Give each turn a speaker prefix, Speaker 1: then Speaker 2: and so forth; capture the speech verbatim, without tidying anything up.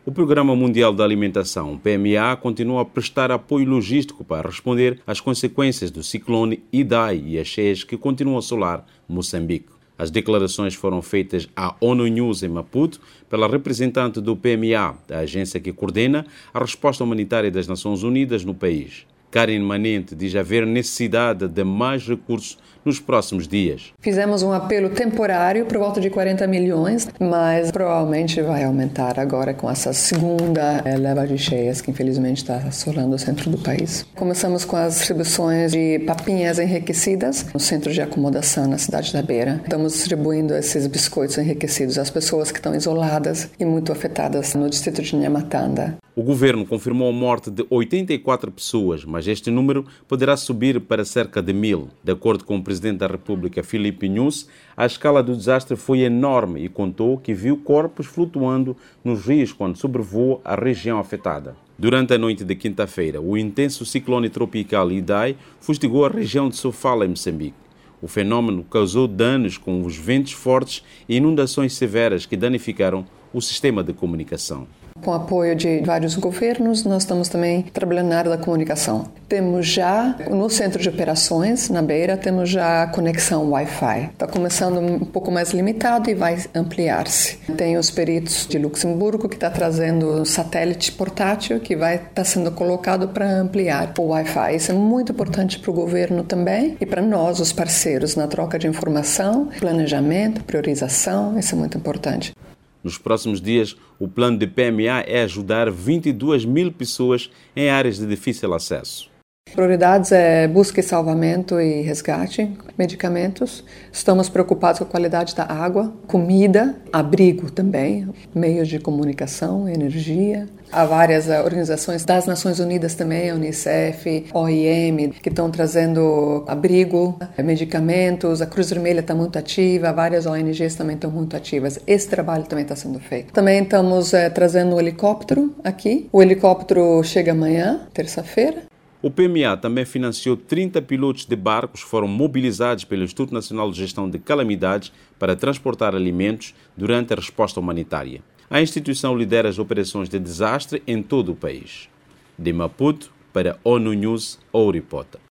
Speaker 1: O Programa Mundial da Alimentação, P M A, continua a prestar apoio logístico para responder às consequências do ciclone Idai e as cheias que continuam a assolar Moçambique. As declarações foram feitas à ONU News em Maputo pela representante do P M A, a agência que coordena a resposta humanitária das Nações Unidas no país. Karen Manente diz haver necessidade de mais recursos nos próximos dias.
Speaker 2: Fizemos um apelo temporário por volta de quarenta milhões, mas provavelmente vai aumentar agora com essa segunda é, leva de cheias que infelizmente está assolando o centro do país. Começamos com as distribuições de papinhas enriquecidas no centro de acomodação na cidade da Beira. Estamos distribuindo esses biscoitos enriquecidos às pessoas que estão isoladas e muito afetadas no distrito de Nhamatanda.
Speaker 1: O governo confirmou a morte de oitenta e quatro pessoas, mas este número poderá subir para cerca de mil. De acordo com o presidente da República, Filipe Nyusi, a escala do desastre foi enorme e contou que viu corpos flutuando nos rios quando sobrevoou a região afetada. Durante a noite de quinta-feira, o intenso ciclone tropical Idai fustigou a região de Sofala, em Moçambique. O fenômeno causou danos com os ventos fortes e inundações severas que danificaram o sistema de comunicação.
Speaker 2: Com o apoio de vários governos, nós estamos também trabalhando na área da comunicação. Temos já, no centro de operações, na Beira, temos já conexão Wi-Fi. Está começando um pouco mais limitado e vai ampliar-se. Tem os peritos de Luxemburgo que está trazendo um satélite portátil que vai estar tá sendo colocado para ampliar o Wi-Fi. Isso é muito importante para o governo também e para nós, os parceiros, na troca de informação, planejamento, priorização. Isso é muito importante.
Speaker 1: Nos próximos dias, o plano de P M A é ajudar vinte e duas mil pessoas em áreas de difícil acesso.
Speaker 2: Prioridades é busca e salvamento e resgate, medicamentos. Estamos preocupados com a qualidade da água, comida, abrigo também, meios de comunicação, energia. Há várias organizações das Nações Unidas também, a Unicef, O I M, que estão trazendo abrigo, medicamentos. A Cruz Vermelha está muito ativa, várias O N Gs também estão muito ativas. Esse trabalho também está sendo feito. Também estamos é, trazendo um helicóptero aqui. O helicóptero chega amanhã, terça-feira.
Speaker 1: O P M A também financiou trinta pilotos de barcos que foram mobilizados pelo Instituto Nacional de Gestão de Calamidades para transportar alimentos durante a resposta humanitária. A instituição lidera as operações de desastre em todo o país. De Maputo, para ONU News, Ouripota.